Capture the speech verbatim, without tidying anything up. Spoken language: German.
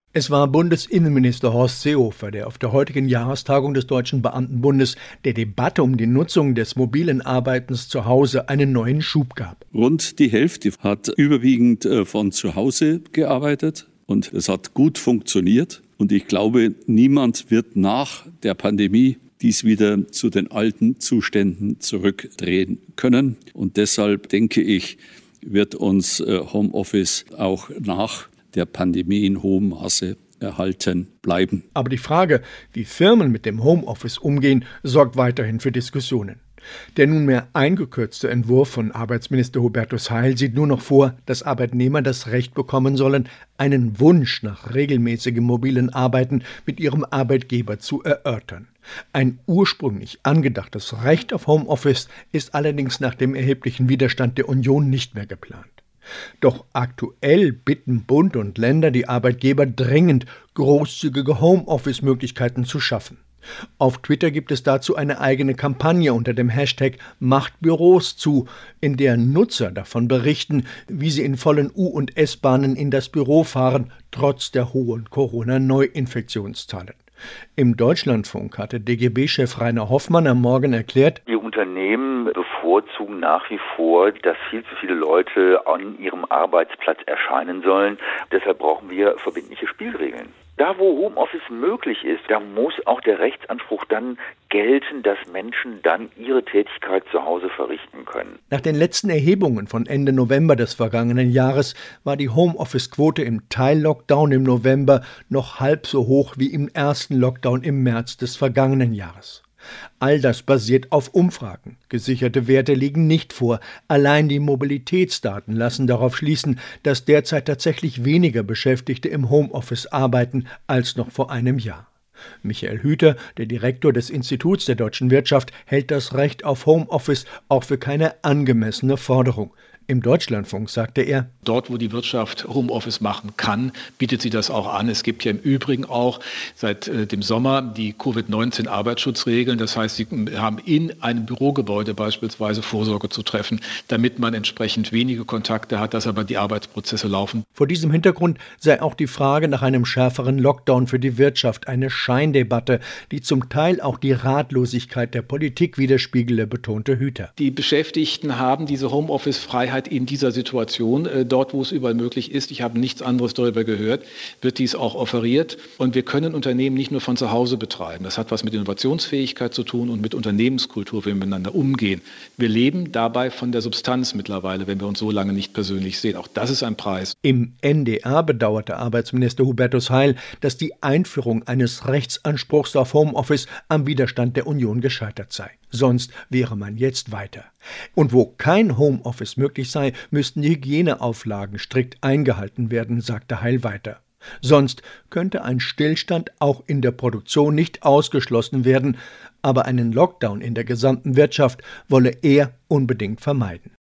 Es war Bundesinnenminister Horst Seehofer, der auf der heutigen Jahrestagung des Deutschen Beamtenbundes der Debatte um die Nutzung des mobilen Arbeitens zu Hause einen neuen Schub gab. Rund die Hälfte hat überwiegend von zu Hause gearbeitet und es hat gut funktioniert. Und ich glaube, niemand wird nach der Pandemie dies wieder zu den alten Zuständen zurückdrehen können. Und deshalb denke ich, wird uns Homeoffice auch nach der Pandemie in hohem Maße erhalten bleiben. Aber die Frage, wie Firmen mit dem Homeoffice umgehen, sorgt weiterhin für Diskussionen. Der nunmehr eingekürzte Entwurf von Arbeitsminister Hubertus Heil sieht nur noch vor, dass Arbeitnehmer das Recht bekommen sollen, einen Wunsch nach regelmäßigem mobilen Arbeiten mit ihrem Arbeitgeber zu erörtern. Ein ursprünglich angedachtes Recht auf Homeoffice ist allerdings nach dem erheblichen Widerstand der Union nicht mehr geplant. Doch aktuell bitten Bund und Länder die Arbeitgeber dringend, großzügige Homeoffice-Möglichkeiten zu schaffen. Auf Twitter gibt es dazu eine eigene Kampagne unter dem Hashtag Macht Büros zu, in der Nutzer davon berichten, wie sie in vollen U- und S-Bahnen in das Büro fahren, trotz der hohen Corona-Neuinfektionszahlen. Im Deutschlandfunk hatte D G B-Chef Rainer Hoffmann am Morgen erklärt, die Unternehmen bevorzugen nach wie vor, dass viel zu viele Leute an ihrem Arbeitsplatz erscheinen sollen. Deshalb brauchen wir verbindliche Spielregeln. Da, wo Homeoffice möglich ist, da muss auch der Rechtsanspruch dann gelten, dass Menschen dann ihre Tätigkeit zu Hause verrichten können. Nach den letzten Erhebungen von Ende November des vergangenen Jahres war die Homeoffice-Quote im Teil-Lockdown im November noch halb so hoch wie im ersten Lockdown im März des vergangenen Jahres. All das basiert auf Umfragen. Gesicherte Werte liegen nicht vor. Allein die Mobilitätsdaten lassen darauf schließen, dass derzeit tatsächlich weniger Beschäftigte im Homeoffice arbeiten als noch vor einem Jahr. Michael Hüter, der Direktor des Instituts der deutschen Wirtschaft, hält das Recht auf Homeoffice auch für keine angemessene Forderung. Im Deutschlandfunk sagte er, dort, wo die Wirtschaft Homeoffice machen kann, bietet sie das auch an. Es gibt ja im Übrigen auch seit äh, dem Sommer die Covid neunzehn Arbeitsschutzregeln. Das heißt, sie haben in einem Bürogebäude beispielsweise Vorsorge zu treffen, damit man entsprechend wenige Kontakte hat, dass aber die Arbeitsprozesse laufen. Vor diesem Hintergrund sei auch die Frage nach einem schärferen Lockdown für die Wirtschaft eine Scheindebatte, die zum Teil auch die Ratlosigkeit der Politik widerspiegele, betonte Hüter. Die Beschäftigten haben diese Homeoffice-Freiheit in dieser Situation, äh, dort wo es überall möglich ist, ich habe nichts anderes darüber gehört, wird dies auch offeriert. Und wir können Unternehmen nicht nur von zu Hause betreiben. Das hat was mit Innovationsfähigkeit zu tun und mit Unternehmenskultur, wie wir miteinander umgehen. Wir leben dabei von der Substanz mittlerweile, wenn wir uns so lange nicht persönlich sehen. Auch das ist ein Preis. Im N D R bedauerte Arbeitsminister Hubertus Heil, dass die Einführung eines Rechtsanspruchs auf Homeoffice am Widerstand der Union gescheitert sei. Sonst wäre man jetzt weiter. Und wo kein Homeoffice möglich sei, müssten die Hygieneauflagen strikt eingehalten werden, sagte Heil weiter. Sonst könnte ein Stillstand auch in der Produktion nicht ausgeschlossen werden, aber einen Lockdown in der gesamten Wirtschaft wolle er unbedingt vermeiden.